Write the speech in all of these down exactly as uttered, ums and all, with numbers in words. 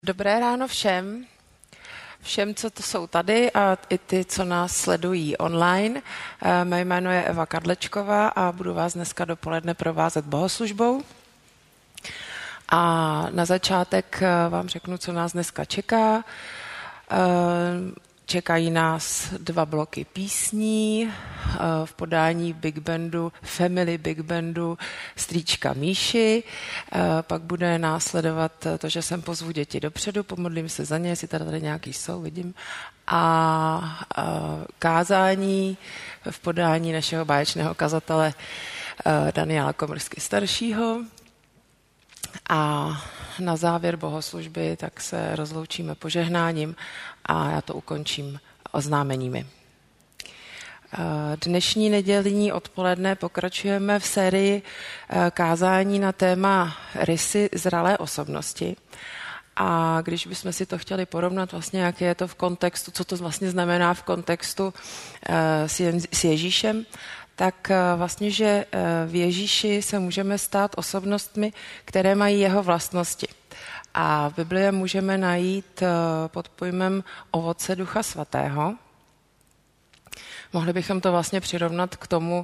Dobré ráno všem, všem, co to jsou tady a i ty, co nás sledují online. Mé jméno je Eva Kadlečková a budu vás dneska dopoledne provázet bohoslužbou. A na začátek vám řeknu, co nás dneska čeká. Čekají nás dva bloky písní v podání Big Bandu, Family Big Bandu Strýčka Míši. Pak bude následovat to, že sem pozvu děti dopředu, pomodlím se za ně, jestli tady, tady nějaký jsou, vidím. A kázání v podání našeho báječného kazatele Daniela Komrsky staršího. A na závěr bohoslužby tak se rozloučíme požehnáním a já to ukončím oznámeními. Dnešní nedělní odpoledne pokračujeme v sérii kázání na téma rysy zralé osobnosti. A když bychom si to chtěli porovnat, vlastně, jak je to v kontextu, co to vlastně znamená v kontextu s Ježíšem, tak vlastně, že v Ježíši se můžeme stát osobnostmi, které mají jeho vlastnosti. A v Biblii můžeme najít pod pojmem ovoce Ducha Svatého. Mohli bychom to vlastně přirovnat k tomu,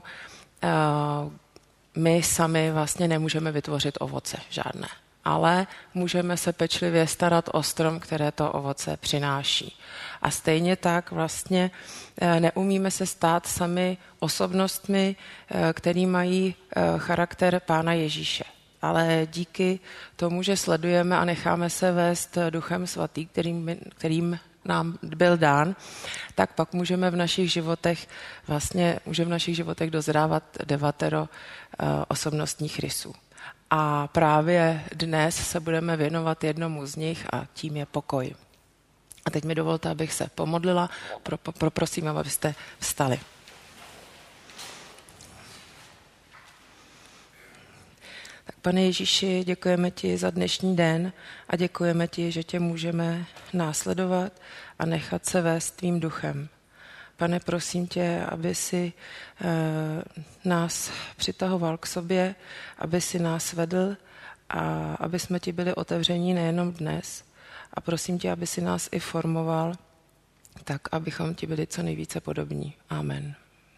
my sami vlastně nemůžeme vytvořit ovoce žádné, ale můžeme se pečlivě starat o strom, které to ovoce přináší. A stejně tak vlastně neumíme se stát sami osobnostmi, který mají charakter Pána Ježíše. Ale díky tomu, že sledujeme a necháme se vést Duchem Svatý, kterým, kterým nám byl dán, tak pak můžeme v našich životech vlastně může v našich životech dozrávat devatero osobnostních rysů. A právě dnes se budeme věnovat jednomu z nich a tím je pokoj. A teď mi dovolte, abych se pomodlila, pro, pro, prosím, abyste vstali. Tak Pane Ježíši, děkujeme ti za dnešní den a děkujeme ti, že tě můžeme následovat a nechat se vést tvým duchem. Pane, prosím tě, aby si e, nás přitahoval k sobě, aby si nás vedl a aby jsme ti byli otevření nejenom dnes. A prosím tě, aby si nás i formoval, tak abychom ti byli co nejvíce podobní. Amen.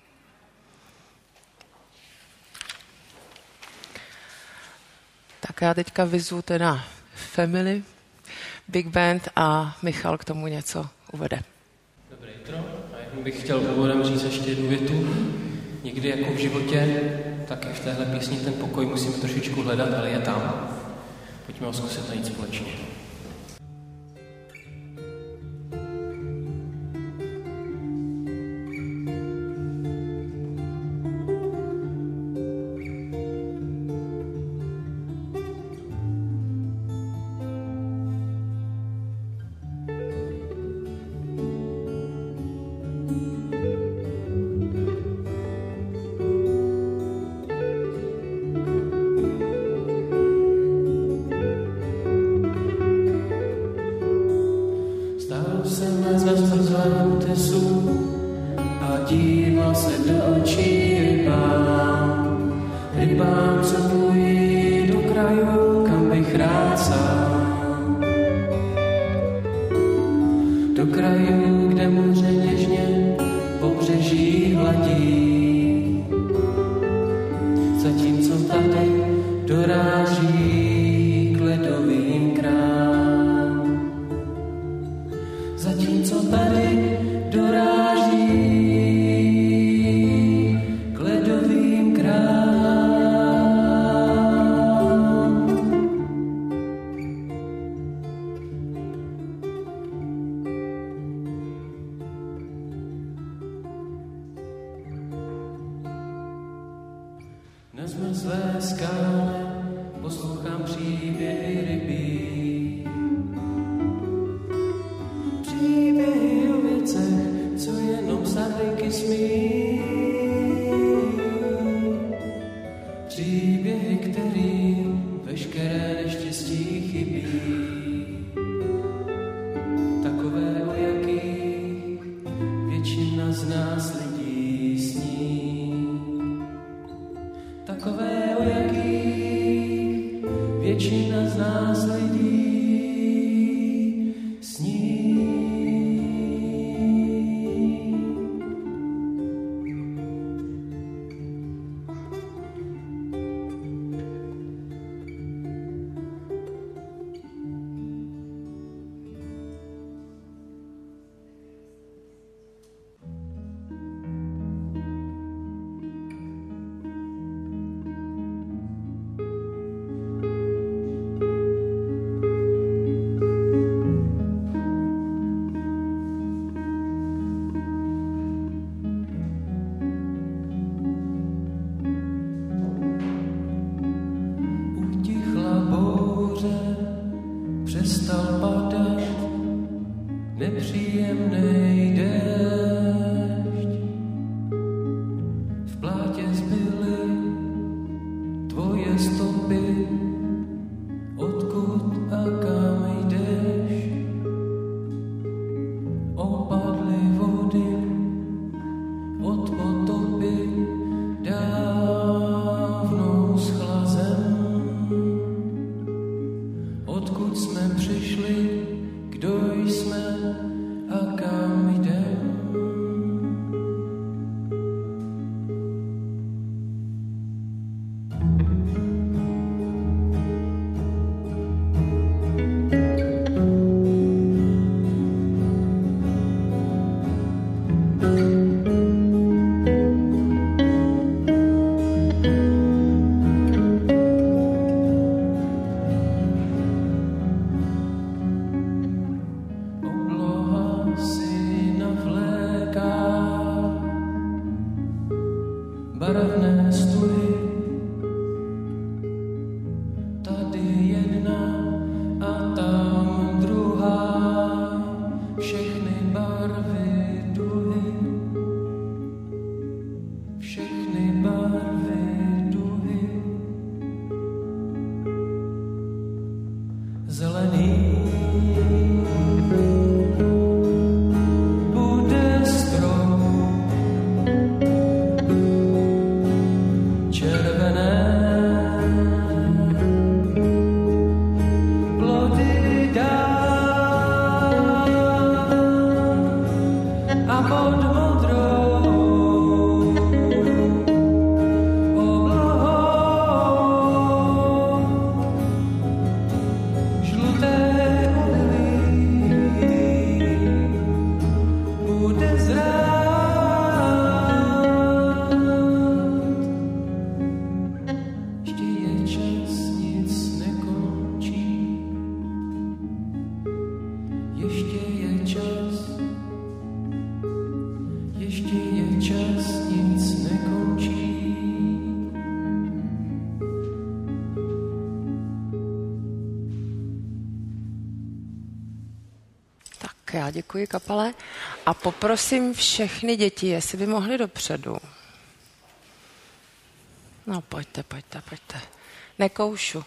Tak já teďka vyzvu teda Family Big Band a Michal k tomu něco uvede. Dobré jitro. A jenom bych chtěl úvodem říct ještě jednu větu. Někdy jako v životě, tak i v téhle písni ten pokoj musíme trošičku hledat, ale je tam. Pojďme ho zkusit najít společně. Takové, o jakých nepříjemnej déšť. V plátě zbyly tvoje stopy, odkud a kam jdeš. Opadly vody od potopy, dávnou schla zem. Odkud jsme přišli, kdo jsme a kam jdem. Barevné stuhy, tady jedna a tam druhá, všechny barvy duhy, všechny barvy duhy. Zelený bude strom, Já děkuji kapele a poprosím všechny děti, jestli by mohli dopředu. No pojďte, pojďte, pojďte. Nekoušu.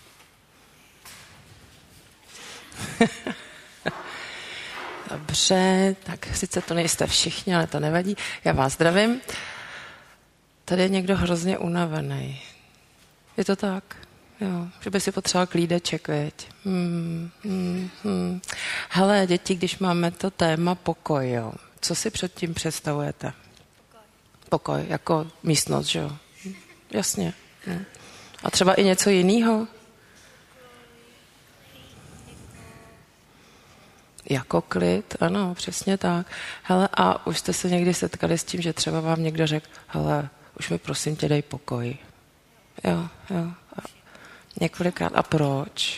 Dobře, tak sice to nejste všichni, ale to nevadí. Já vás zdravím. Tady je někdo hrozně unavený. Je to tak? Jo, že by si potřeboval klídeček, veď. Hmm, hmm, hmm. Hele, děti, když máme to téma pokoj, jo, co si před tím představujete? Pokoj. Pokoj, jako místnost, že jo? Jasně. Hm. A třeba i něco jiného? Jako klid, ano, přesně tak. Hele, a už jste se někdy setkali s tím, že třeba vám někdo řekl, hele, už mi prosím tě dej pokoj. Jo, jo. Několikrát. A proč?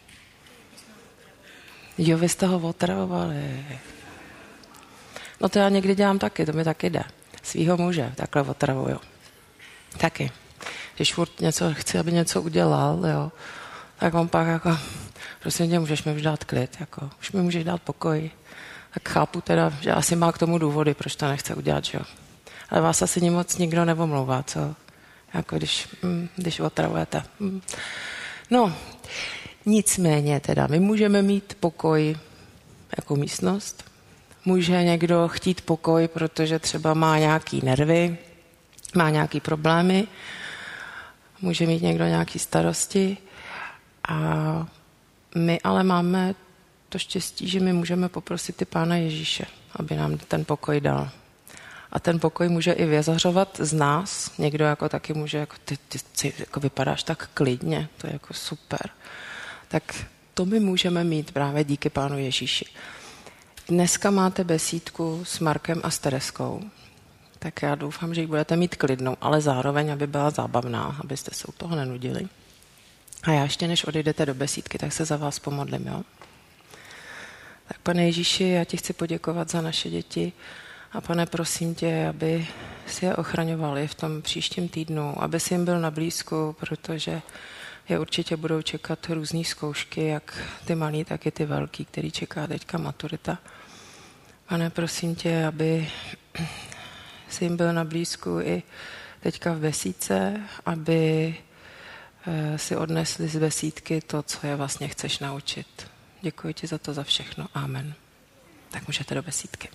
Jo, vy jste ho otravovali. No to já někdy dělám taky, to mi taky jde. Svýho muže takhle otravuju. Taky. Když furt něco chci, aby něco udělal, jo, tak on pak jako, prosím tě, můžeš mi už dát klid, jako, už mi můžeš dát pokoj. Tak chápu teda, že asi má k tomu důvody, proč to nechce udělat, že jo. Ale vás asi moc nikdo nevomlouvá, co? Jako když, když otravujete. No, nicméně teda, my můžeme mít pokoj jako místnost. Může někdo chtít pokoj, protože třeba má nějaký nervy, má nějaký problémy. Může mít někdo nějaký starosti. A my ale máme to štěstí, že my můžeme poprosit ty Pána Ježíše, aby nám ten pokoj dal. A ten pokoj může i vyzařovat z nás. Někdo jako taky může, jako ty, ty, ty jako vypadáš tak klidně, to je jako super. Tak to my můžeme mít právě díky Pánu Ježíši. Dneska máte besídku s Markem a s Tereskou, tak já doufám, že ji budete mít klidnou, ale zároveň, aby byla zábavná, abyste se u toho nenudili. A já ještě, než odejdete do besídky, tak se za vás pomodlím, jo? Tak Pane Ježíši, já ti chci poděkovat za naše děti, a Pane, prosím tě, aby si je ochraňovali v tom příštím týdnu, aby si jim byl na blízku, protože je určitě budou čekat různý zkoušky, jak ty malí, tak i ty velký, který čeká teďka maturita. Pane, prosím tě, aby jsi jim byl na blízku i teďka v besídce, aby si odnesli z besídky to, co je vlastně chceš naučit. Děkuji ti za to, za všechno. Amen. Tak můžete do besídky.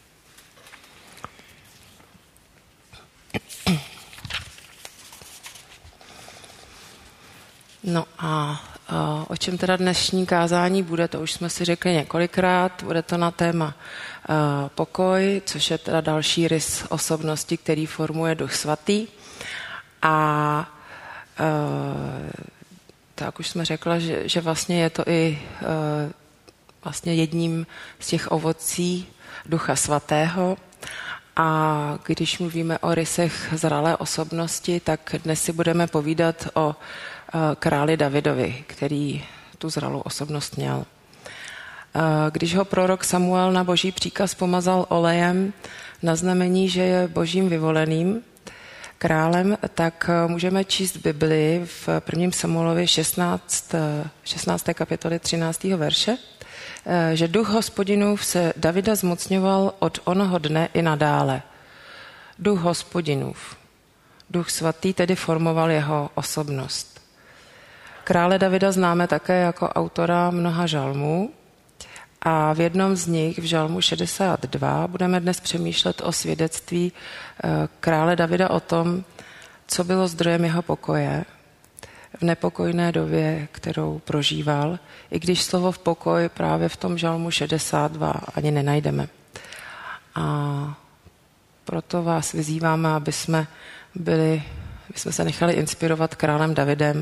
No a o čem teda dnešní kázání bude, to už jsme si řekli několikrát, bude to na téma pokoj, což je teda další rys osobnosti, který formuje Duch Svatý. A tak už jsme řekla, že, že vlastně je to i vlastně jedním z těch ovocí Ducha Svatého. A když mluvíme o rysech zralé osobnosti, tak dnes si budeme povídat o králi Davidovi, který tu zralou osobnost měl. Když ho prorok Samuel na boží příkaz pomazal olejem na znamení, že je božím vyvoleným králem, tak můžeme číst Bibli v prvním Samuelovi šestnácté kapitoly třináctého verše, že duch Hospodinův se Davida zmocňoval od onoho dne i nadále. Duch Hospodinův. Duch Svatý tedy formoval jeho osobnost. Krále Davida známe také jako autora mnoha žalmů a v jednom z nich, v žalmu šedesát dva, budeme dnes přemýšlet o svědectví krále Davida o tom, co bylo zdrojem jeho pokoje v nepokojné době, kterou prožíval, i když slovo v pokoj právě v tom žalmu šedesát dva ani nenajdeme. A proto vás vyzýváme, aby jsme byli, aby jsme se nechali inspirovat králem Davidem.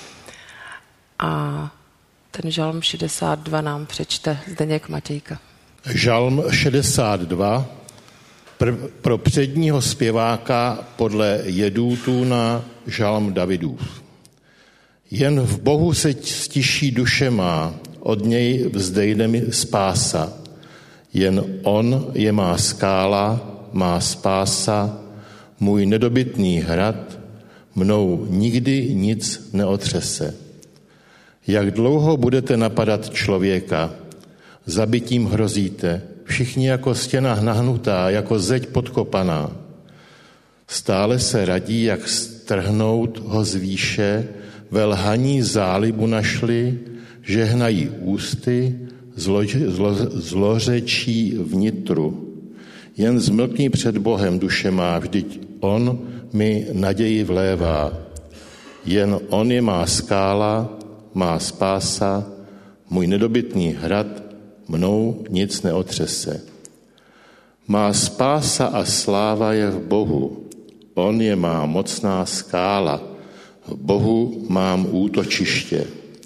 A ten žalm šedesát dva nám přečte Zdeněk Matějka. Žalm šedesát dva pr- pro předního zpěváka podle Jedútúna žalm Davidův. Jen v Bohu se stiší duše má, od něj vzdejde mi spása. Jen on je má skála, má spása, můj nedobytný hrad, mnou nikdy nic neotřese. Jak dlouho budete napadat člověka, zabitím hrozíte, všichni jako stěna nahnutá, jako zeď podkopaná. Stále se radí, jak strhnout ho z výše, ve lhaní zálibu našli, žehnají ústy, zlo, zlo, zlořečí vnitru. Jen zmlkni před Bohem duše má, vždyť on mi naději vlévá. Jen on je má skála, má spása, můj nedobytný hrad, mnou nic neotřese. Má spása a sláva je v Bohu, on je má mocná skála, v Bohu mám útočiště.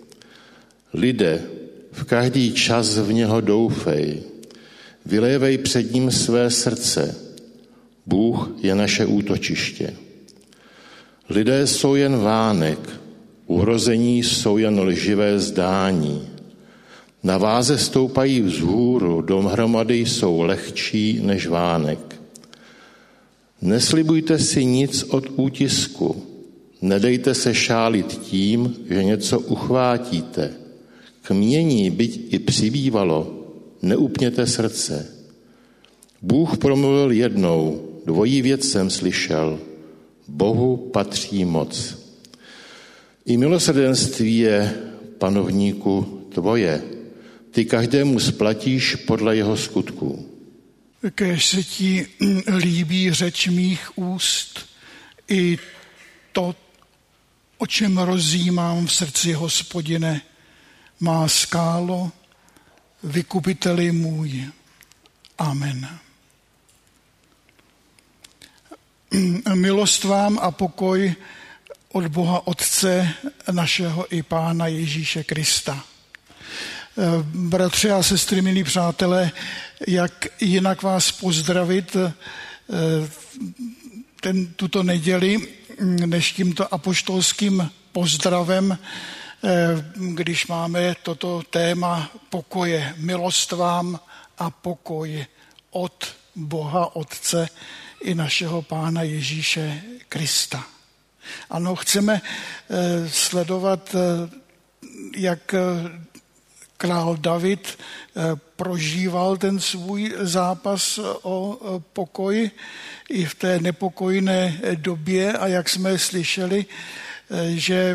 Lidé, v každý čas v něho doufej, vylévej před ním své srdce, Bůh je naše útočiště. Lidé jsou jen vánek, uhrození jsou jen lživé zdání. Na váze stoupají vzhůru, dohromady jsou lehčí než vánek. Neslibujte si nic od útisku, nedejte se šálit tím, že něco uchvátíte. K mění, byť i přibývalo, neupněte srdce. Bůh promluvil jednou, dvojí věc jsem slyšel, Bohu patří moc. I milosrdenství je, panovníku, tvoje. Ty každému splatíš podle jeho skutků. Kéž se ti líbí řeč mých úst i to, o čem rozjímám v srdci, Hospodine, má skálo, vykupiteli můj. Amen. Milost vám a pokoj od Boha Otce našeho i Pána Ježíše Krista. Bratři a sestry, milí přátelé, jak jinak vás pozdravit ten, tuto neděli, než tímto apoštolským pozdravem, když máme toto téma pokoje. Milost vám a pokoj od Boha Otce i našeho Pána Ježíše Krista. Ano, chceme sledovat, jak král David prožíval ten svůj zápas o pokoj i v té nepokojné době a jak jsme slyšeli, že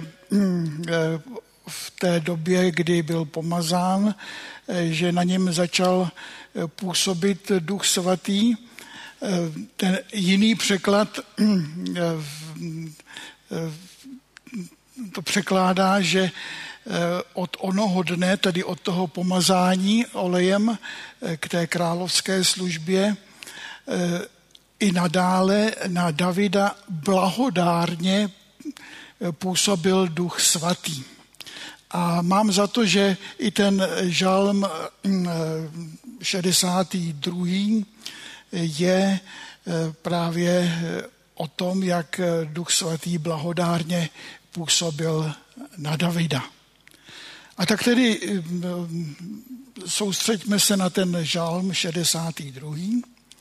v té době, kdy byl pomazán, že na něm začal působit Duch Svatý. Ten jiný překlad to překládá, že od onoho dne, tedy od toho pomazání olejem k té královské službě, i nadále na Davida blahodárně působil Duch Svatý. A mám za to, že i ten žalm šedesátý druhý je právě o tom, jak Duch Svatý blahodárně působil na Davida. A tak tedy soustřeďme se na ten žalm šedesátý druhý,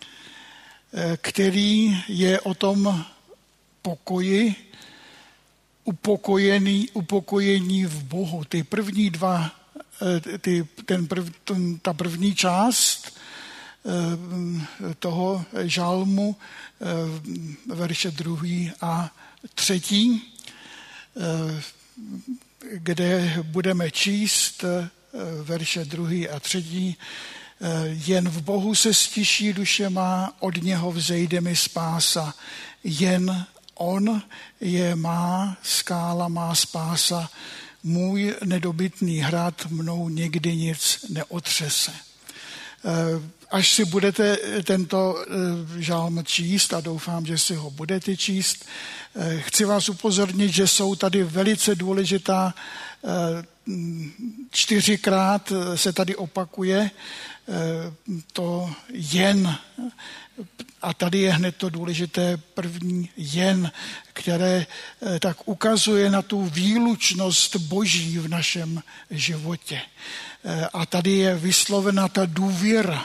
který je o tom pokoji, upokojený, upokojení v Bohu. Ty první dva, ty, ten prv, ten, ta první část toho žalmu, verše druhý a třetí, kde budeme číst verše druhý a třetí. Jen v Bohu se stiší duše má, od něho vzejde mi spása. Jen on je má skála, má spása. Můj nedobytný hrad, mnou nikdy nic neotřese. Až si budete tento žalm číst, a doufám, že si ho budete číst, chci vás upozornit, že jsou tady velice důležitá, čtyřikrát se tady opakuje to jen. A tady je hned to důležité první jen, které tak ukazuje na tu výlučnost Boží v našem životě. A tady je vyslovena ta důvěra.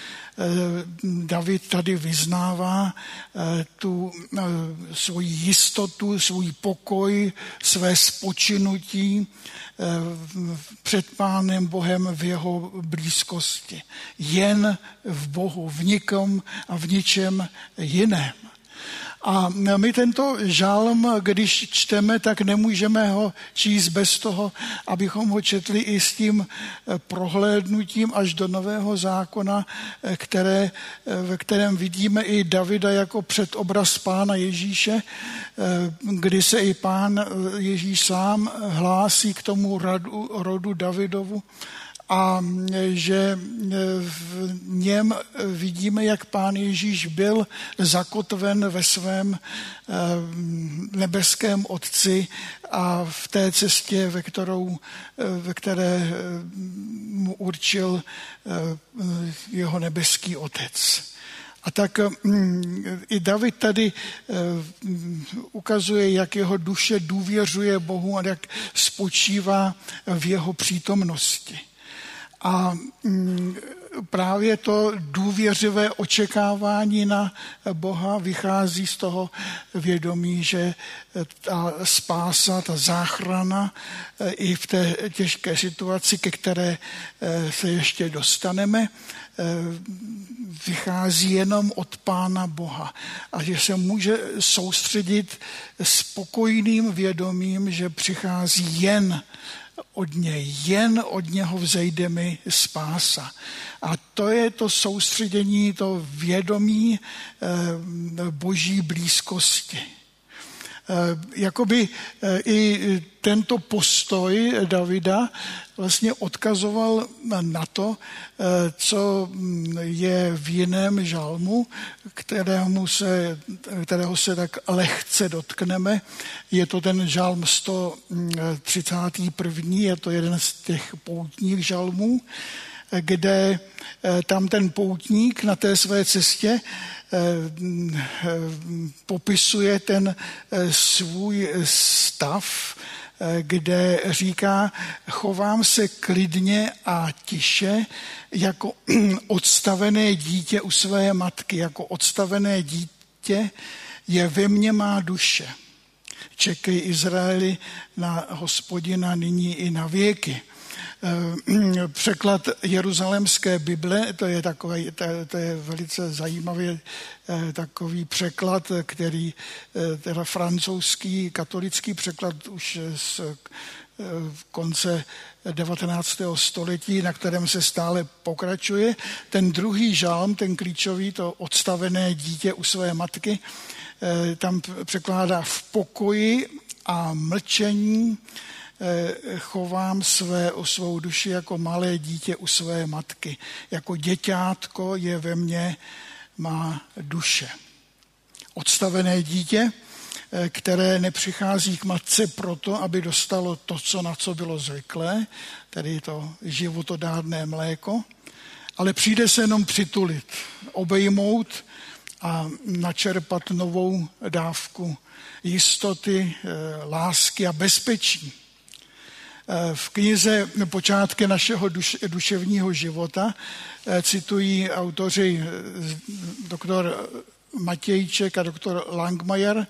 David tady vyznává tu svoji jistotu, svůj pokoj, své spočinutí před Pánem Bohem v jeho blízkosti. Jen v Bohu, v nikom a v ničem jiném. A my tento žalm, když čteme, tak nemůžeme ho číst bez toho, abychom ho četli i s tím prohlédnutím až do Nového zákona, které, ve kterém vidíme i Davida jako předobraz Pána Ježíše, kdy se i Pán Ježíš sám hlásí k tomu rodu, rodu Davidovu. A že v něm vidíme, jak Pán Ježíš byl zakotven ve svém nebeském Otci a v té cestě, ve, kterou, ve které mu určil jeho nebeský Otec. A tak i David tady ukazuje, jak jeho duše důvěřuje Bohu a jak spočívá v jeho přítomnosti. A právě to důvěřivé očekávání na Boha vychází z toho vědomí, že ta spása, ta záchrana i v té těžké situaci, ke které se ještě dostaneme, vychází jenom od Pána Boha. A že se může soustředit s pokojným vědomím, že přichází jen od něj, jen od něho vzejde mi spása. A to je to soustředění, to vědomí Boží blízkosti. Jakoby i tento postoj Davida vlastně odkazoval na to, co je v jiném žalmu, kterému se, kterého se tak lehce dotkneme. Je to ten žalm sto třicátý první, je to jeden z těch poutních žalmů, kde tam ten poutník na té své cestě popisuje ten svůj stav, kde říká, chovám se klidně a tiše jako odstavené dítě u své matky, jako odstavené dítě je ve mně má duše. čekej Izraeli na Hospodina nyní i na věky. Překlad Jeruzalémské Bible, to je, takový, to, to je velice zajímavý takový překlad, který teda francouzský katolický překlad už z konce devatenáctého století, na kterém se stále pokračuje. Ten druhý žálm, ten klíčový, to odstavené dítě u své matky, tam překládá v pokoji a mlčení chovám své, o svou duši jako malé dítě u své matky. Jako děťátko je ve mně má duše. Odstavené dítě, které nepřichází k matce proto, aby dostalo to, co na co bylo zvyklé, tedy to životodárné mléko, ale přijde se jenom přitulit, obejmout a načerpat novou dávku jistoty, lásky a bezpečí. V knize Počátky našeho duš, duševního života citují autoři doktor Matějček a doktor Langmajer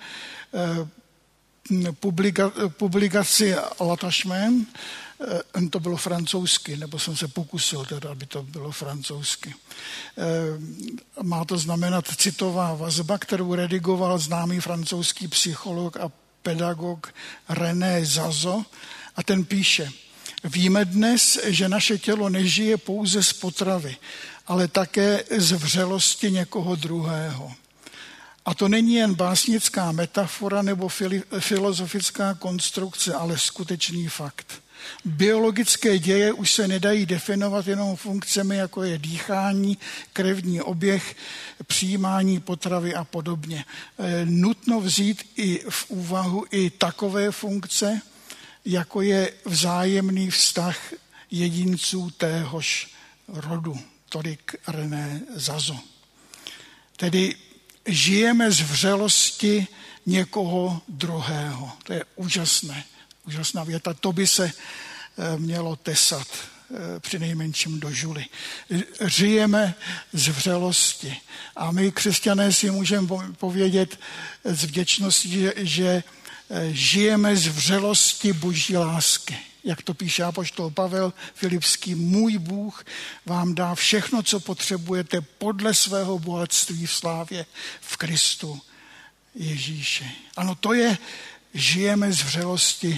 publika, publikaci L'attachement, to bylo francouzsky, nebo jsem se pokusil, teda, aby to bylo francouzsky. Má to znamenat citová vazba, kterou redigoval známý francouzský psycholog a pedagog René Zazo, a ten píše: víme dnes, že naše tělo nežije pouze z potravy, ale také z vřelosti někoho druhého. A to není jen básnická metafora nebo filozofická konstrukce, ale skutečný fakt. Biologické děje už se nedají definovat jenom funkcemi, jako je dýchání, krevní oběh, přijímání potravy a podobně. Nutno vzít i v úvahu i takové funkce, jako je vzájemný vztah jedinců téhož rodu. Tolik René Zazo. Tedy žijeme z vřelosti někoho druhého. To je úžasné, úžasná věta. To by se mělo tesat přinejmenším do žuly. Žijeme z vřelosti. A my, křesťané, si můžeme povědět s vděčností, že, že žijeme z vřelosti Boží lásky. Jak to píše apoštol Pavel Filipský, můj Bůh vám dá všechno, co potřebujete podle svého bohatství v slávě v Kristu Ježíši. Ano, to je, žijeme z vřelosti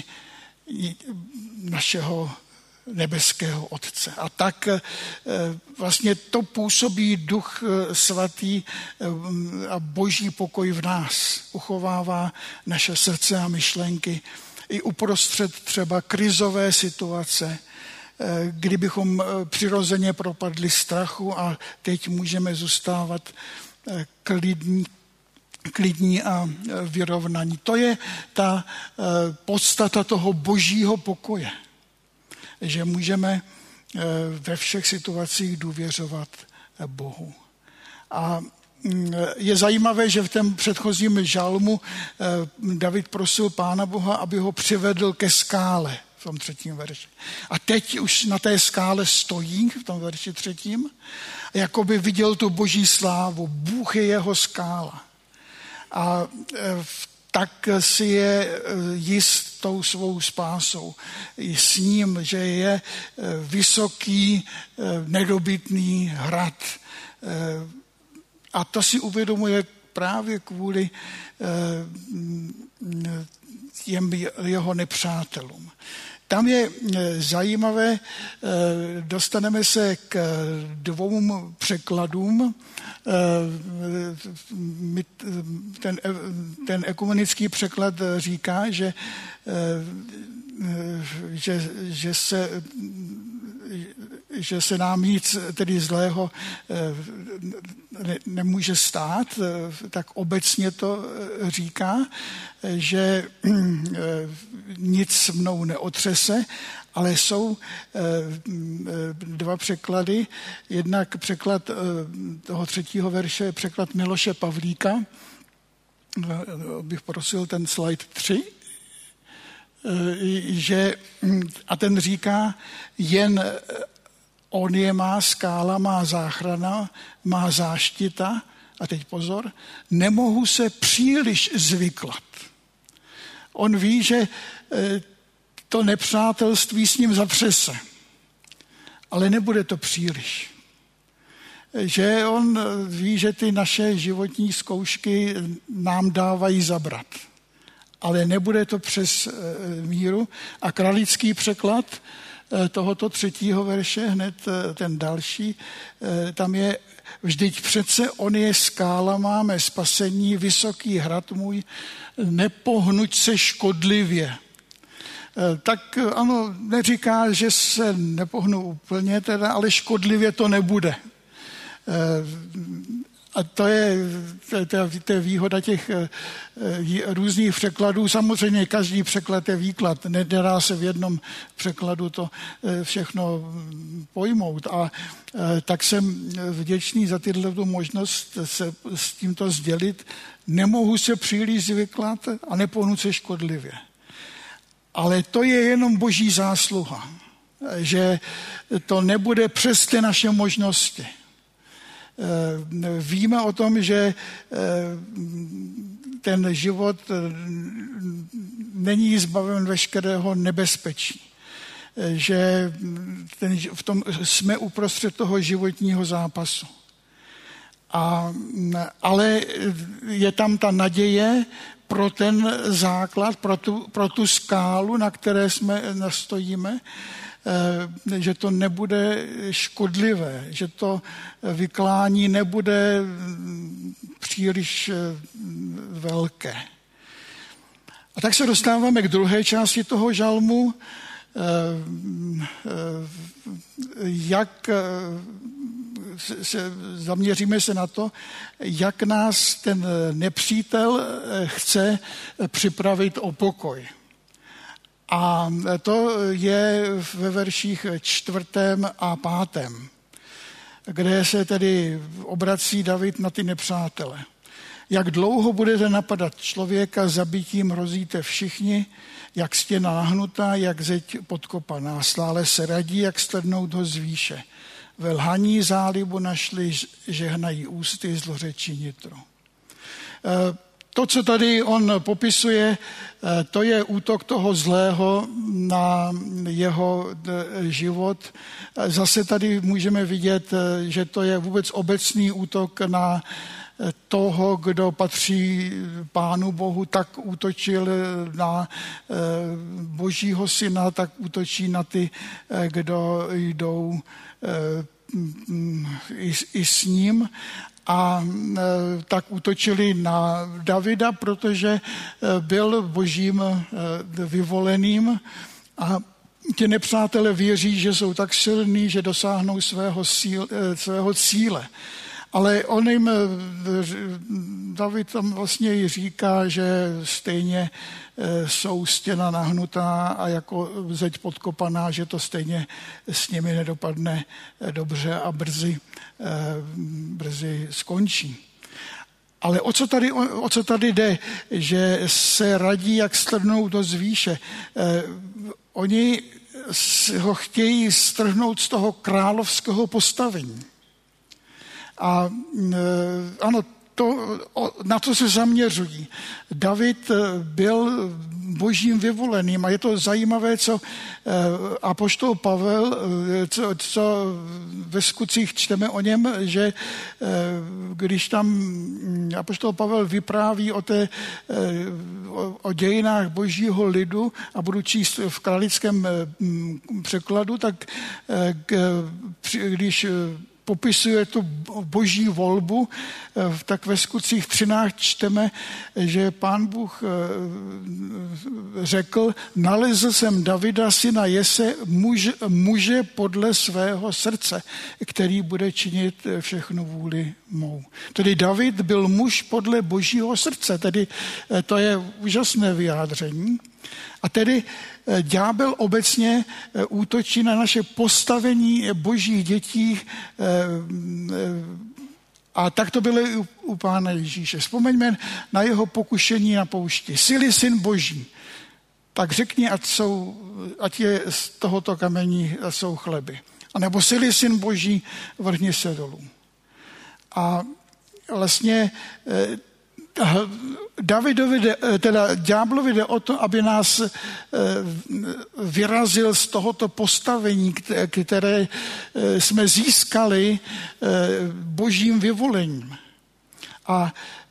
našeho nebeského Otce. A tak vlastně to působí Duch Svatý a Boží pokoj v nás. Uchovává naše srdce a myšlenky i uprostřed třeba krizové situace, kdybychom přirozeně propadli strachu a teď můžeme zůstávat klidní, klidní a vyrovnaní. To je ta podstata toho Božího pokoje, že můžeme ve všech situacích důvěřovat Bohu. A je zajímavé, že v tom předchozím žalmu David prosil Pána Boha, aby ho přivedl ke skále v tom třetím verši. A teď už na té skále stojí, v tom verši třetím, a jakoby viděl tu Boží slávu. Bůh je jeho skála. A tak si je jist tou svou spásou. I s ním, že je vysoký, nedobytný hrad. A to si uvědomuje právě kvůli těm jeho nepřátelům. Tam je zajímavé, dostaneme se k dvou překladům. Ten, ten ekumenický překlad říká, že, že, že se že se nám nic tedy zlého ne, nemůže stát, tak obecně to říká, že nic mnou neotřese, ale jsou dva překlady. Jednak překlad toho třetího verše je překlad Miloše Pavlíka. Bych prosil ten slide tři. Že, a ten říká, jen on je má skála, má záchrana, má záštita, a teď pozor, nemohu se příliš zvyklat. On ví, že to nepřátelství s ním zatřese, ale nebude to příliš. Že on ví, že ty naše životní zkoušky nám dávají zabrat, ale nebude to přes míru. A kralický překlad tohoto třetího verše, hned ten další, tam je: vždyť přece on je skála, máme spasení, vysoký hrad můj, nepohnuť se škodlivě. Tak ano, neříká, že se nepohnu úplně, teda, ale škodlivě to nebude. A to je, to, je, to je výhoda těch různých překladů. Samozřejmě každý překlad je výklad. Nedá se v jednom překladu to všechno pojmout. A tak jsem vděčný za tyto možnost se s tímto sdělit. Nemohu se příliš zvyklat a nepohnu se škodlivě. Ale to je jenom boží zásluha, že to nebude přes ty naše možnosti. Víme o tom, že ten život není zbaven veškerého nebezpečí. Že ten, v tom jsme uprostřed toho životního zápasu. A, ale je tam ta naděje pro ten základ, pro tu, pro tu skálu, na které jsme nastojíme, že to nebude škodlivé, že to vyklání nebude příliš velké. A tak se dostáváme k druhé části toho žalmu, jak se, zaměříme se na to, jak nás ten nepřítel chce připravit o pokoj. A to je ve verších čtvrtém a pátém, kde se tedy obrací David na ty nepřátele. Jak dlouho budete napadat člověka, zabitím hrozíte všichni, jak stěna nahnutá, jak zeď podkopaná. Stále se radí, jak strhnout ho z výše. Ve lhaní zálibu našli, žehnají ústy, zlořečí nitro. To, co tady on popisuje, to je útok toho zlého na jeho život. Zase tady můžeme vidět, že to je vůbec obecný útok na toho, kdo patří Pánu Bohu, tak útočil na Božího syna, tak útočí na ty, kdo jdou i, i s ním. A tak útočili na Davida, protože byl Božím vyvoleným a ti nepřátelé věří, že jsou tak silní, že dosáhnou svého, síl, svého cíle. Ale on jim, David tam vlastně říká, že stejně jsou stěna nahnutá a jako zeď podkopaná, že to stejně s nimi nedopadne dobře a brzy, brzy skončí. Ale o co tady, o co tady jde, že se radí, jak strhnout do zvýše. Oni ho chtějí strhnout z toho královského postavení. A ano, to, na to se zaměřují. David byl Božím vyvoleným a je to zajímavé, co apoštol Pavel, co, co ve Skutcích čteme o něm, že když tam apoštol Pavel vypráví o, té, o, o dějinách Božího lidu a budu číst v kralickém překladu, tak když popisuje tu boží volbu, tak ve Skutcích třináct čteme, že Pán Bůh řekl, nalezl jsem Davida, syna Jese, muž, muže podle svého srdce, který bude činit všechnu vůli mou. Tedy David byl muž podle Božího srdce, tedy to je úžasné vyjádření. A tedy ďábel obecně útočí na naše postavení božích dětí a tak to bylo i u Pána Ježíše. Vzpomeňme na jeho pokušení na poušti. Jsi-li syn boží, tak řekni, ať, jsou, ať je z tohoto kamení jsou chleby. A nebo jsi-li syn boží, vrhni se dolů. A vlastně Davidovi jde, teda ďáblovi jde o to, aby nás vyrazil z tohoto postavení, které jsme získali božím vyvolením. A,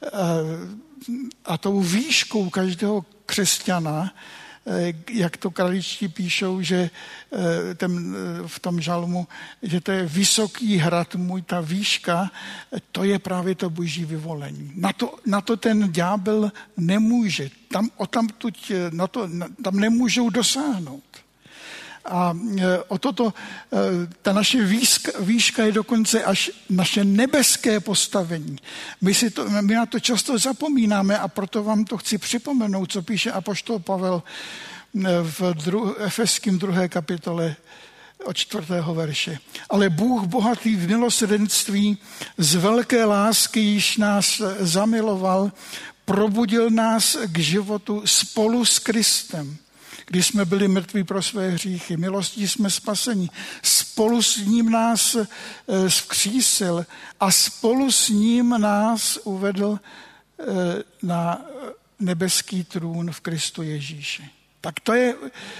a tou výškou každého křesťana, jak to kraličtí píšou, že ten, v tom žalmu, že to je vysoký hrad můj, ta výška, to je právě to boží vyvolení. Na to, na to ten ďábel nemůže. Tam, o tam, tuď, na to, tam nemůžou dosáhnout. A o toto, ta naše výška, výška je dokonce až naše nebeské postavení. My, si to, my na to často zapomínáme a proto vám to chci připomenout, co píše apoštol Pavel v dru, Efeským druhé kapitole od čtvrtého verše. Ale Bůh bohatý v milosrdenství z velké lásky, již nás zamiloval, probudil nás k životu spolu s Kristem. Když jsme byli mrtví pro své hříchy, milostí jsme spaseni. Spolu s ním nás vzkřísil a spolu s ním nás uvedl na nebeský trůn v Kristu Ježíši. Tak to je,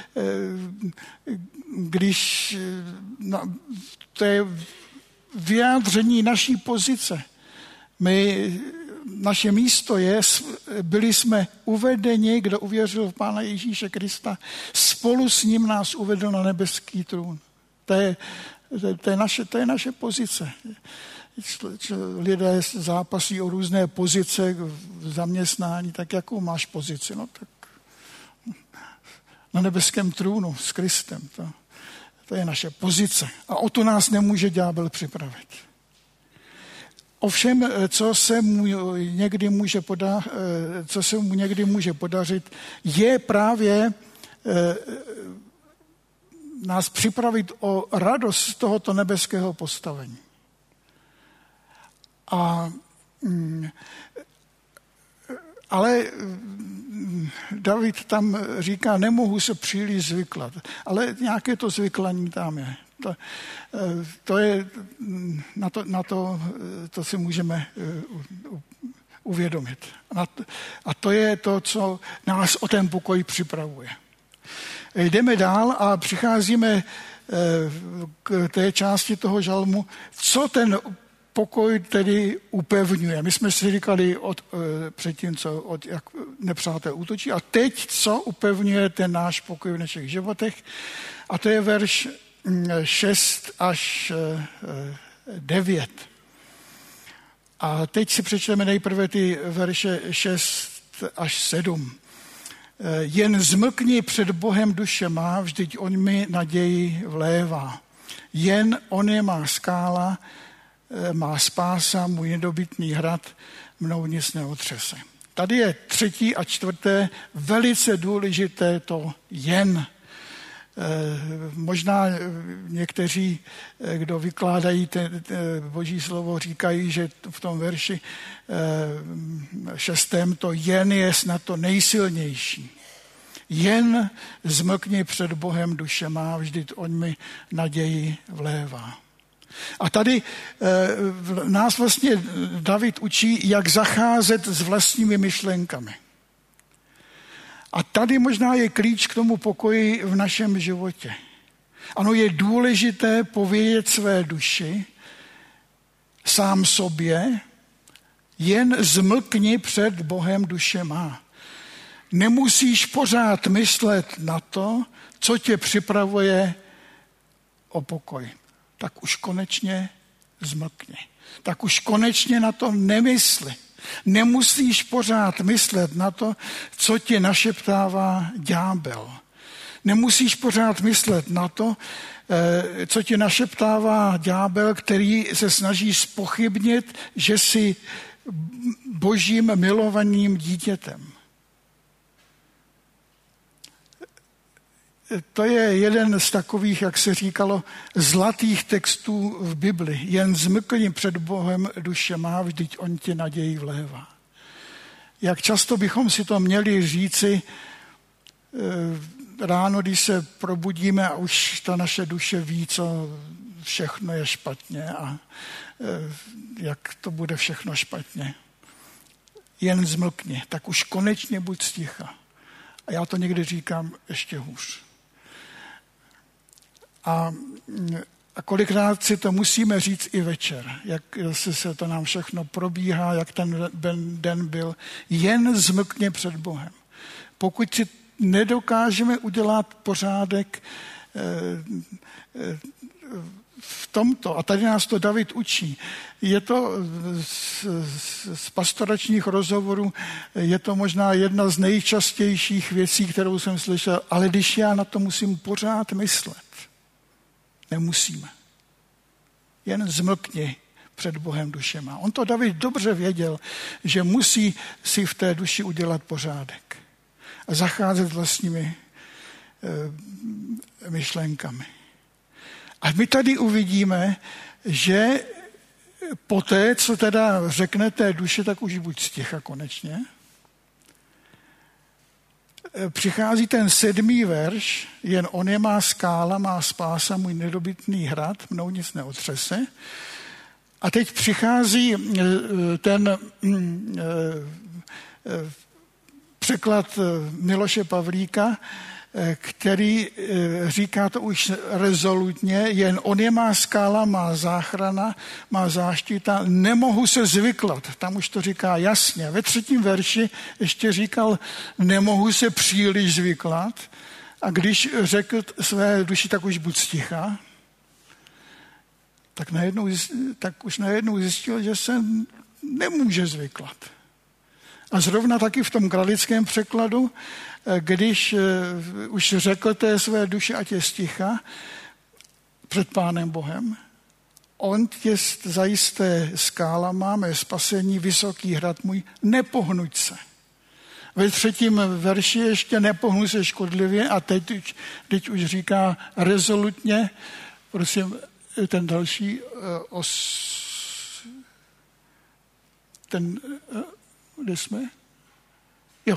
když to je vyjádření naší pozice. My naše místo je, byli jsme uvedeni, kdo uvěřil v Pána Ježíše Krista, spolu s ním nás uvedl na nebeský trůn. To je, to je, naše, to je naše pozice. Lidé zápasí o různé pozice v zaměstnání, tak jakou máš pozici? No tak na nebeském trůnu s Kristem. To, to je naše pozice. A o to nás nemůže ďábel připravit. Ovšem, co se mu někdy může, poda, co se mu někdy může podařit, je právě nás připravit o radost tohoto nebeského postavení. A, ale David tam říká, nemohu se příliš zvyklat, ale nějaké to zvyklání tam je. To, to je, na to, na to, to si můžeme uvědomit. A to je to, co nás o ten pokoj připravuje. Jdeme dál a přicházíme k té části toho žalmu, co ten pokoj tedy upevňuje. My jsme si říkali od, předtím, co od, jak nepřátel útočí, a teď, co upevňuje ten náš pokoj v našich životech. A to je verš šest až devět. A teď si přečteme nejprve ty verše šest až sedm. Jen zmlkni před Bohem duše má, vždyť on mi naději vlévá. Jen on je má skála, má spása, můj nedobytný hrad, mnou nic neotřese. Tady je třetí a čtvrté velice důležité to jen. Možná někteří, kdo vykládají ten, ten boží slovo, říkají, že v tom verši šestém to jen je snad to nejsilnější. Jen zmlkni před Bohem duše má, vždyť on mi naději vlévá. A tady nás vlastně David učí, jak zacházet s vlastními myšlenkami. A tady možná je klíč k tomu pokoji v našem životě. Ano, je důležité povědět své duši, sám sobě, jen zmlkni před Bohem duše má. Nemusíš pořád myslet na to, co tě připravuje o pokoj. Tak už konečně zmlkni. Tak už konečně na to nemysli. Nemusíš pořád myslet na to, co ti našeptává ďábel. Nemusíš pořád myslet na to, co ti našeptává ďábel, který se snaží zpochybnit, že jsi božím milovaným dítětem. To je jeden z takových, jak se říkalo, zlatých textů v Bibli. Jen zmlkni před Bohem duše má, vždyť on ti naději vlévá. Jak často bychom si to měli říci ráno, když se probudíme a už ta naše duše ví, co všechno je špatně a jak to bude všechno špatně. jen zmlkni, tak už konečně buď sticha. A já to někdy říkám ještě hůř. A, a kolikrát si to musíme říct i večer, jak se to nám všechno probíhá, jak ten den byl. Jen zmlkně před Bohem. Pokud si nedokážeme udělat pořádek v tomto, a tady nás to David učí, je to z, z pastoračních rozhovorů, je to možná jedna z nejčastějších věcí, kterou jsem slyšel, ale když já na to musím pořád myslet, nemusíme. Jen zmlkni před Bohem duše má. On to David dobře věděl, že musí si v té duši udělat pořádek a zacházet vlastními e, myšlenkami. A my tady uvidíme, že poté, co teda řekne té duše, tak už buď sticha konečně. Přichází ten sedmý verš, jen on je má skála, má spása, můj nedobytný hrad, mnou nic neotřese. A teď přichází ten překlad Miloše Pavlíka, který říká to už rezolutně, jen on je má skála, má záchrana, má záštita, nemohu se zvyklat. Tam už to říká jasně. Ve třetím verši ještě říkal, nemohu se příliš zvyklat. A když řekl své duši, tak už buď sticha, tak, najednou, tak už najednou zjistil, že se nemůže zvyklat. A zrovna taky v tom kralickém překladu, když už řekl té své duši, ať je sticha před Pánem Bohem, on je zajisté skála, máme spasení, vysoký hrad můj, nepohnuť se. Ve třetím verši ještě nepohnu se škodlivě a teď, teď už říká rezolutně, prosím, ten další os, ten, kde jsme? Jo.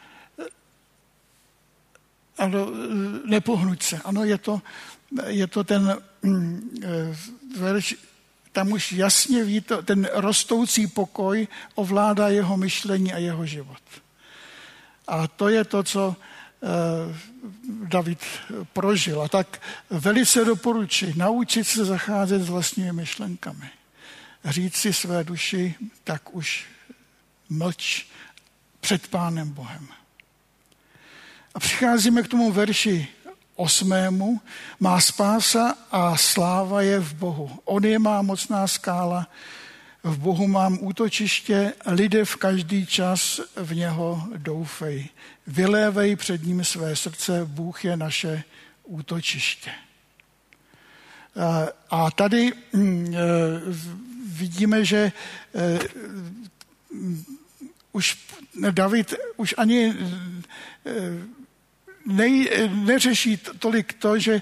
Ano, nepohnuť se. Ano, je to, je to ten verš, tam už jasně ví, to, ten rostoucí pokoj ovládá jeho myšlení a jeho život. A to je to, co David prožil. A tak velice doporučuji naučit se zacházet s vlastními myšlenkami. Říct si své duši, tak už mlč před Pánem Bohem. A přicházíme k tomu verši osmému. Má spása a sláva je v Bohu. On je má mocná skála, v Bohu mám útočiště, lidé v každý čas v něho doufej. Vylévej před ním své srdce, Bůh je naše útočiště. A tady vidíme, že už David už ani nej, neřeší tolik to, že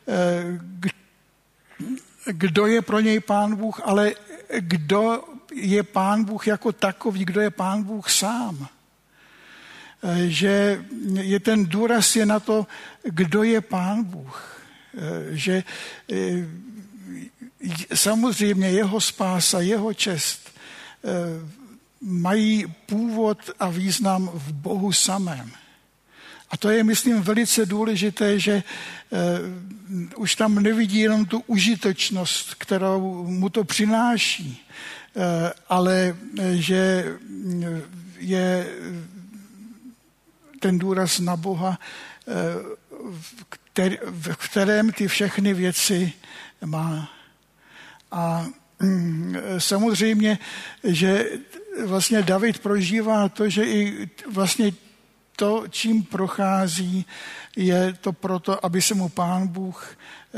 kdo je pro něj Pán Bůh, ale kdo je Pán Bůh jako takový, kdo je Pán Bůh sám. Že je ten důraz je na to, kdo je Pán Bůh. Že samozřejmě jeho spása, jeho čest mají původ a význam v Bohu samém. A to je, myslím, velice důležité, že uh, už tam nevidí jenom tu užitečnost, kterou mu to přináší, uh, ale že je ten důraz na Boha, uh, který, v kterém ty všechny věci má. A um, samozřejmě, že vlastně David prožívá to, že i vlastně to, čím prochází, je to proto, aby se mu Pán Bůh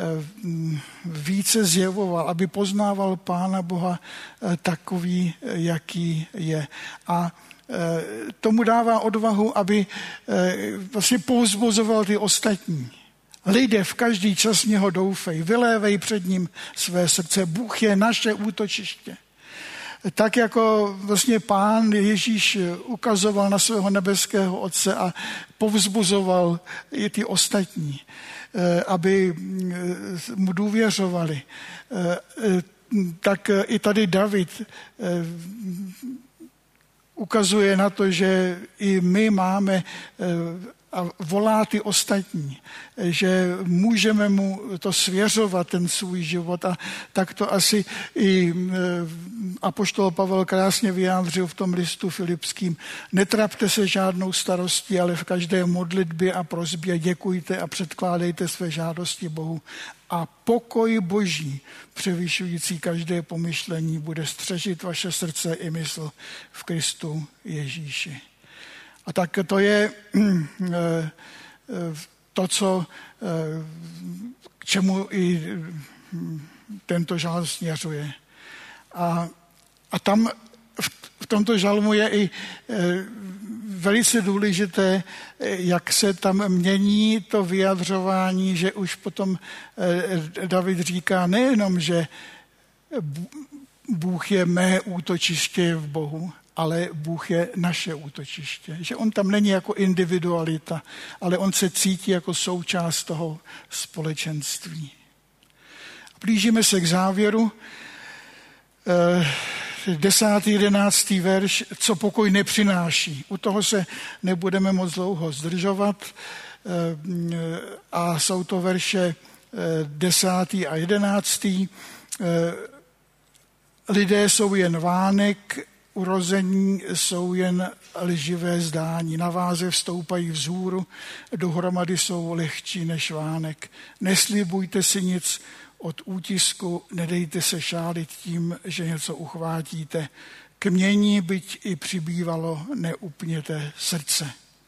více zjevoval, aby poznával Pána Boha takový, jaký je. A tomu dává odvahu, aby vlastně povzbuzoval ty ostatní. Lidé v každý čas něho doufej, vylévej před ním své srdce. Bůh je naše útočiště. Tak jako vlastně Pán Ježíš ukazoval na svého nebeského Otce a povzbuzoval i ty ostatní, aby mu důvěřovali, tak i tady David ukazuje na to, že i my máme a volá ty ostatní, že můžeme mu to svěřovat, ten svůj život. A tak to asi i apoštol Pavel krásně vyjádřil v tom listu Filipským. Netrapte se žádnou starostí, ale v každé modlitbě a prosbě děkujte a předkládejte své žádosti Bohu. A pokoj Boží, převyšující každé pomyšlení, bude střežit vaše srdce i mysl v Kristu Ježíši. A tak to je to, co, k čemu i tento žalm směřuje. A, a tam v tomto žalmu je i velice důležité, jak se tam mění to vyjadřování, že už potom David říká nejenom, že Bůh je mé útočiště v Bohu, ale Bůh je naše útočiště. Že on tam není jako individualita, ale on se cítí jako součást toho společenství. Blížíme se k závěru. Desátý, jedenáctý verš, co pokoj nepřináší. U toho se nebudeme moc dlouho zdržovat. A jsou to verše desátý a jedenáctý. Lidé jsou jen vánek, urození jsou jen lživé zdání. Na váze vstoupají vzhůru, dohromady jsou lehčí než vánek. Neslibujte si nic od útisku, nedejte se šálit tím, že něco uchvátíte. K mění, byť i přibývalo, neupněte srdce.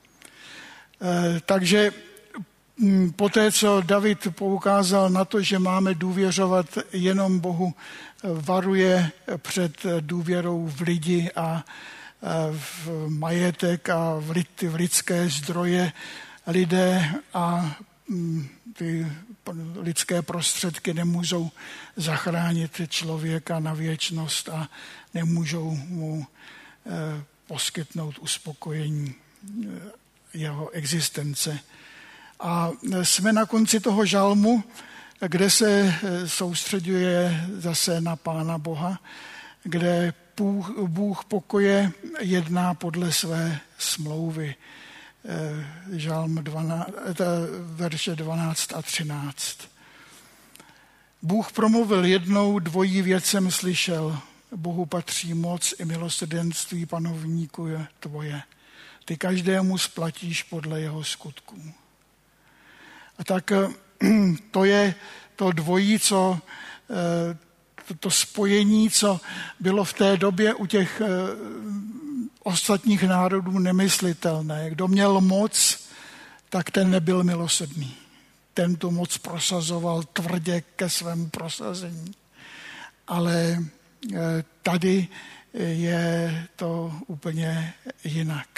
E, takže poté, co David poukázal na to, že máme důvěřovat jenom Bohu, varuje před důvěrou v lidi a v majetek a v, lid, v lidské zdroje. Lidé a ty lidské prostředky nemůžou zachránit člověka na věčnost a nemůžou mu poskytnout uspokojení jeho existence. A jsme na konci toho žalmu, kde se soustředuje zase na Pána Boha, kde Bůh, Bůh pokoje jedná podle své smlouvy. Žalm dvanáct, verše dvanáct a třináct. Bůh promluvil jednou, dvojí věc jsem slyšel. Bohu patří moc i milosrdenství, panovníku je tvoje. Ty každému splatíš podle jeho skutků. A tak to je to dvojí, co, to spojení, co bylo v té době u těch ostatních národů nemyslitelné. Kdo měl moc, tak ten nebyl milosrdný. Ten tu moc prosazoval tvrdě ke svému prosazení. Ale tady je to úplně jinak.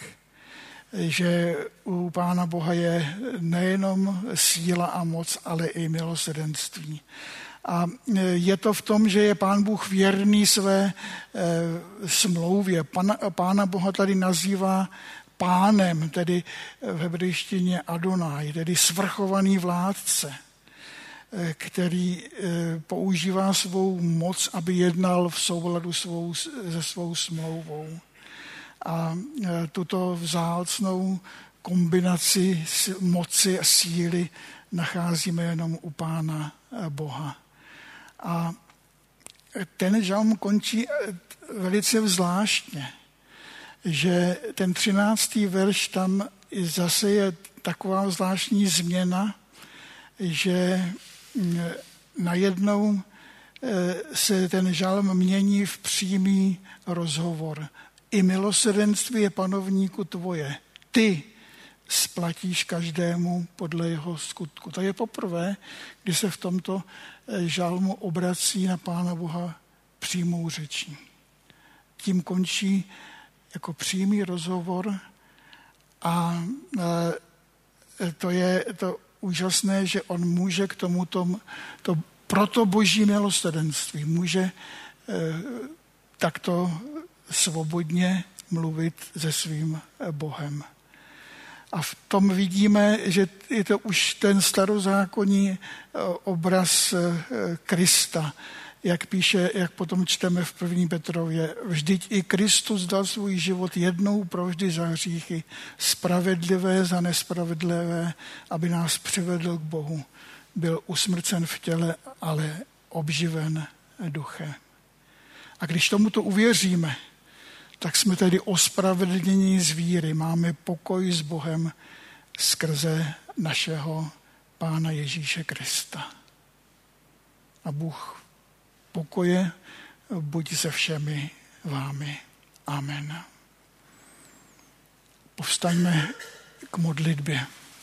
Že u Pána Boha je nejenom síla a moc, ale i milosrdenství. A je to v tom, že je Pán Bůh věrný své e, smlouvě. Pana, Pána Boha tady nazývá pánem, tedy v hebrejštině Adonai, tedy svrchovaný vládce, e, který e, používá svou moc, aby jednal v souladu svou, se svou smlouvou. A e, tuto vzácnou kombinaci moci a síly nacházíme jenom u Pána Boha. A ten žalm končí velice zvláštně, že ten třináctý verš tam zase je taková zvláštní změna, že najednou se ten žalm mění v přímý rozhovor. I milosrdenství je panovníku tvoje. Ty splatíš každému podle jeho skutku. To je poprvé, kdy se v tomto žalmu obrací na Pána Boha přímou řečí. Tím končí jako přímý rozhovor a to je to úžasné, že on může k tomuto, to proto boží milosrdenství, může takto svobodně mluvit se svým Bohem. A v tom vidíme, že je to už ten starozákonní obraz Krista, Jak píše, jak potom čteme v první Petrově, vždyť i Kristus dal svůj život jednou provždy za hříchy, spravedlivé za nespravedlivé, aby nás přivedl k Bohu. Byl usmrcen v těle, ale obživen duchem. A když tomuto uvěříme, tak jsme tedy ospravedlněni z víry. Máme pokoj s Bohem skrze našeho Pána Ježíše Krista. A Bůh pokoje buď se všemi vámi. Amen. Povstaňme k modlitbě.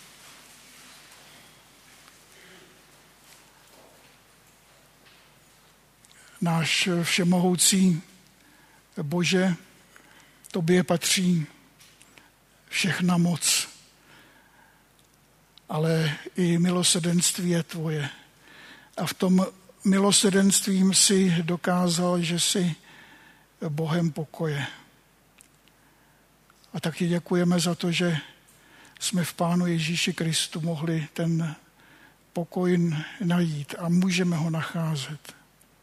Náš všemohoucí Bože, tobě patří všechna moc, ale i milosrdenství je tvoje. A v tom milosrdenstvím si dokázal, že jsi Bohem pokoje. A tak ti děkujeme za to, že jsme v Pánu Ježíši Kristu mohli ten pokoj najít a můžeme ho nacházet.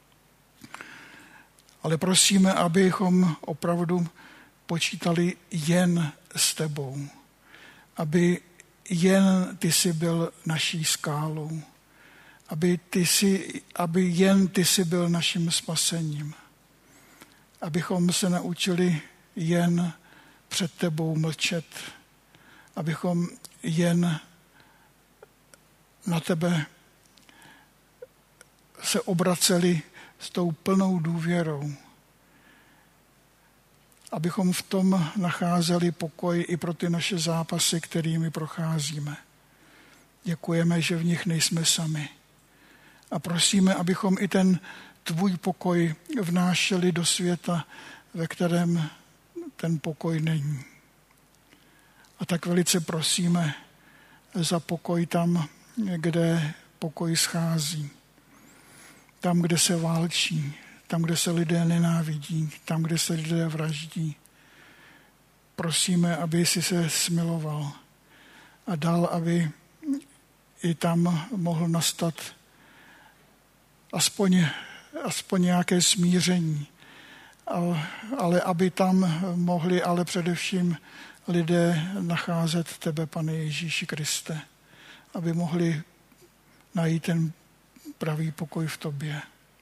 Ale prosíme, abychom opravdu počítali jen s tebou. Aby jen ty jsi byl naší skálou. Aby, ty jsi, aby jen ty jsi byl naším spasením. Abychom se naučili jen před tebou mlčet. Abychom jen na tebe se obraceli s tou plnou důvěrou. Abychom v tom nacházeli pokoj i pro ty naše zápasy, kterými procházíme. Děkujeme, že v nich nejsme sami. A prosíme, abychom i ten tvůj pokoj vnášeli do světa, ve kterém ten pokoj není. A tak velice prosíme za pokoj tam, kde pokoj schází. Tam, kde se válčí, tam, kde se lidé nenávidí, tam, kde se lidé vraždí. Prosíme, aby si se smiloval a dal, aby i tam mohl nastat aspoň, aspoň nějaké smíření, ale, ale aby tam mohli ale především lidé nacházet tebe, Pane Ježíši Kriste, aby mohli najít ten pravý pokoj v tobě.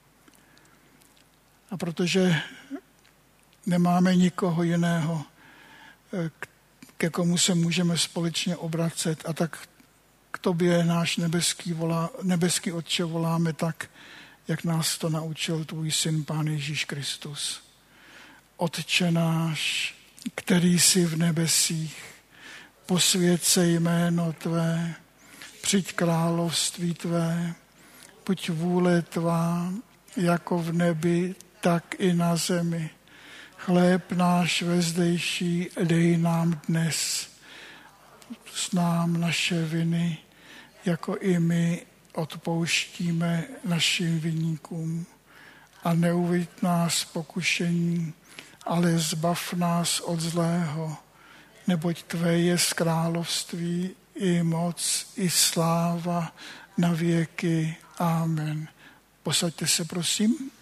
A protože nemáme nikoho jiného, ke komu se můžeme společně obracet, a tak k tobě náš nebeský, volá, nebeský Otče voláme tak, jak nás to naučil tvůj syn, Pán Ježíš Kristus. Otče náš, který jsi v nebesích, posvěť se jméno tvé, přijď království tvé, buď vůle tvá, jako v nebi, tak i na zemi. Chléb náš vezdejší dej nám dnes. Znám naše viny, jako i my odpouštíme našim viníkům. A neuveď nás pokušení, ale zbav nás od zlého, neboť tvé je království i moc, i sláva na věky. Amen. Posaďte se, prosím.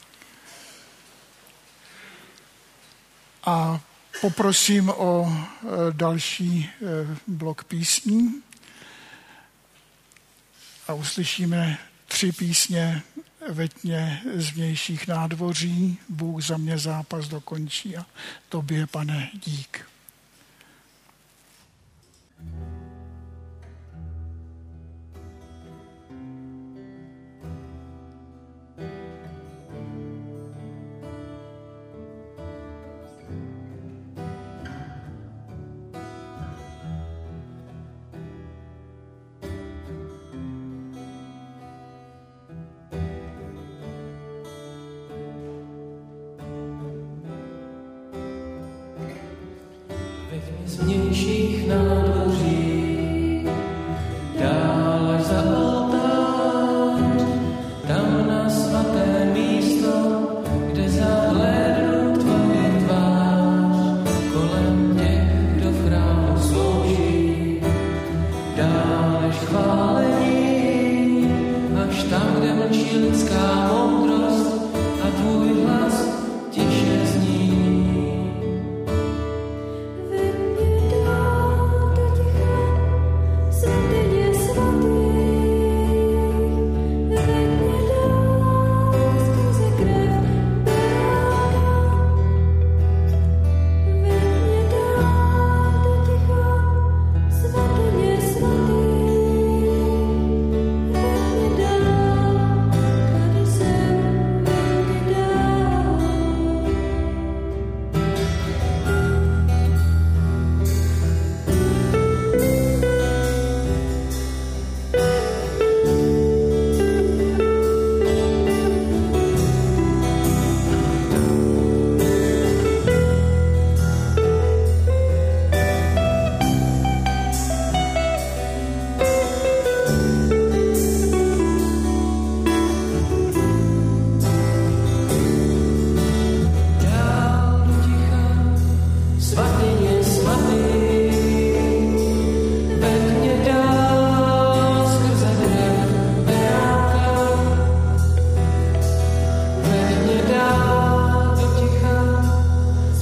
A poprosím o další blok písní. A uslyšíme tři písně ve tmě z vnějších nádvoří. Bůh za mě zápas dokončí a tobě, Pane, dík. Vnějších nádvoří, dál až za oltář, tam na svaté místo, kde zahlédnu tvoji tvář, kolem těch, kdo v chrámu slouží, dál až chválení, až tam, kde mlčí lidská moudrost,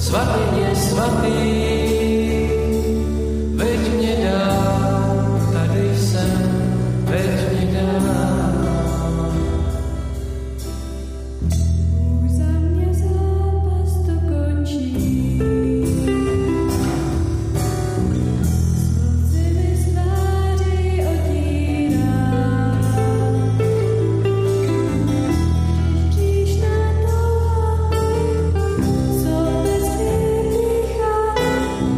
Svatyně svatý, veď mě dál, tady jsem, veď mě dál. Už za mě zápas to končí, slzy mi z tváří otírá. Příšná touha, co bez dýchá,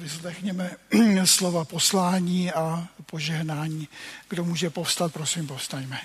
vyslechněme slova poslání a požehnání. Kdo může povstat, prosím, povstaňme.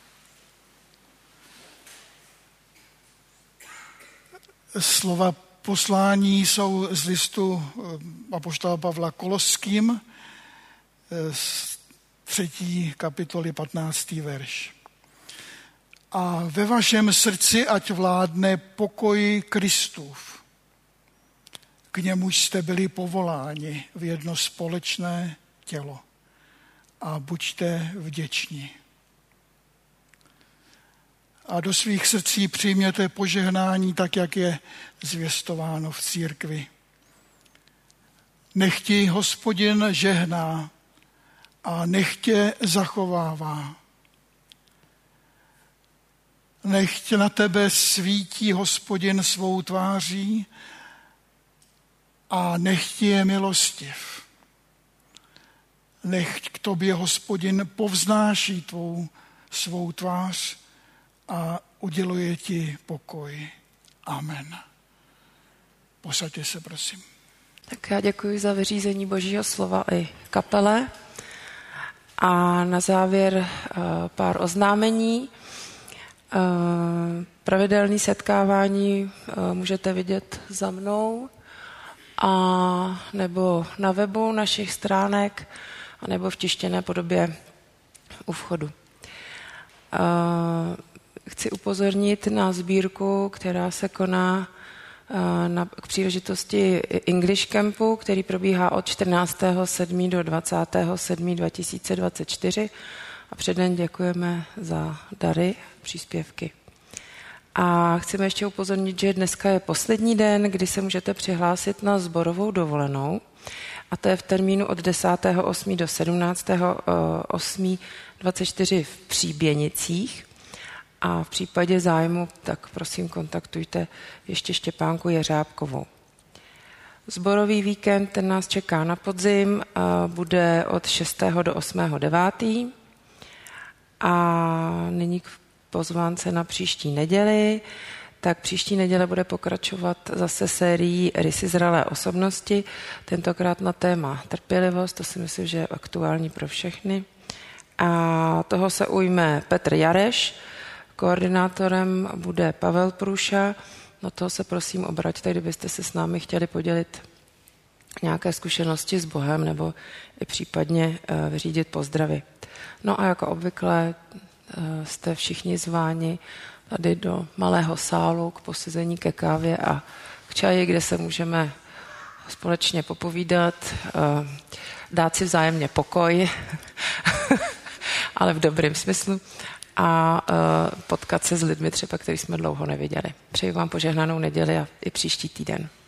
Slova poslání jsou z listu apoštola Pavla Koloským z třetí kapitoly patnáctý verš. A ve vašem srdci ať vládne pokoj Kristův. K němuž jste byli povoláni v jedno společné tělo. A buďte vděční. A do svých srdcí přijměte požehnání tak, jak je zvěstováno v církvi. Nech ti Hospodin žehná a nech tě zachovává. Nechť na tebe svítí Hospodin svou tváří a nech ti je milostiv. Nechť k tobě Hospodin povznáší tvou svou tvář a uděluje ti pokoj. Amen. Posaďte se, prosím. Tak já děkuji za vyřízení Božího slova i kapele. A na závěr pár oznámení. Pravidelné setkávání můžete vidět za mnou a nebo na webu našich stránek a nebo v tištěné podobě u vchodu. Chci upozornit na sbírku, která se koná na, k příležitosti English Campu, který probíhá od čtrnáctého sedmého do dvacátého sedmého dva tisíce dvacet čtyři. A předem děkujeme za dary, příspěvky. A chceme ještě upozornit, že dneska je poslední den, kdy se můžete přihlásit na sborovou dovolenou. A to je v termínu od desátého osmého do sedmnáctého osmého dvacet čtyři v Příběnicích. A v případě zájmu, tak prosím kontaktujte ještě Štěpánku Jeřábkovou. Sborový víkend, ten nás čeká na podzim, bude od šestého do osmého devátého A nyní k pozvánce na příští neděli. Tak příští neděle bude pokračovat zase sérií Rysy zralé osobnosti, tentokrát na téma trpělivost, to si myslím, že je aktuální pro všechny. A toho se ujme Petr Jareš, koordinátorem bude Pavel Průša. Na toho se prosím obraťte, kdybyste se s námi chtěli podělit nějaké zkušenosti s Bohem nebo i případně vyřídit pozdravy. No a jako obvykle jste všichni zváni tady do malého sálu k posezení ke kávě a k čaji, kde se můžeme společně popovídat, dát si vzájemně pokoj, ale v dobrém smyslu, a potkat se s lidmi třeba, který jsme dlouho neviděli. Přeji vám požehnanou neděli a i příští týden.